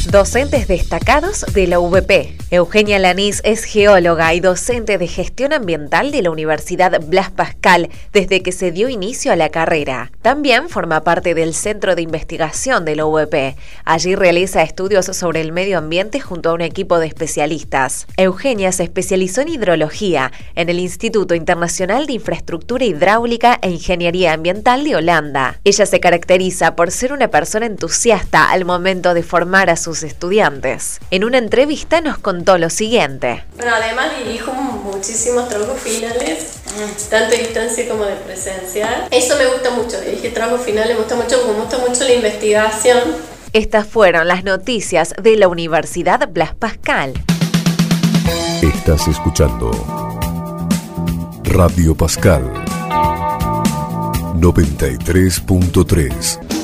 Docentes destacados de la UBP. Eugenia Lanís es geóloga y docente de gestión ambiental de la Universidad Blas Pascal desde que se dio inicio a la carrera. También forma parte del Centro de Investigación de la UBP. Allí realiza estudios sobre el medio ambiente junto a un equipo de especialistas. Eugenia se especializó en hidrología en el Instituto Internacional de Infraestructura Hidráulica e Ingeniería Ambiental de Holanda. Ella se caracteriza por ser una persona entusiasta al momento de formar a sus estudiantes. En una entrevista nos contó lo siguiente. Bueno, además dirijo muchísimos trabajos finales, tanto a distancia como de presencial. Eso me gusta mucho, dirigir trabajos finales me gusta mucho, porque me gusta mucho la investigación. Estas fueron las noticias de la Universidad Blas Pascal. Estás escuchando Radio Pascal 93.3.